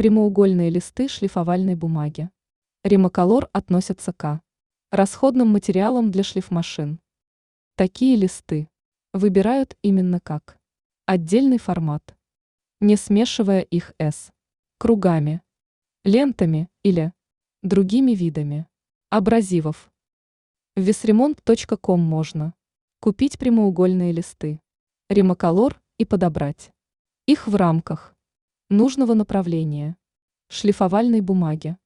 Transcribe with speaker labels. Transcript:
Speaker 1: Прямоугольные листы шлифовальной бумаги. Римоколор относятся к расходным материалам для шлифмашин. Такие листы выбирают именно как отдельный формат, не смешивая их с кругами, лентами или другими видами абразивов. В весремонт.ком можно купить прямоугольные листы Римоколор и подобрать их в рамках нужного направления шлифовальной бумаги.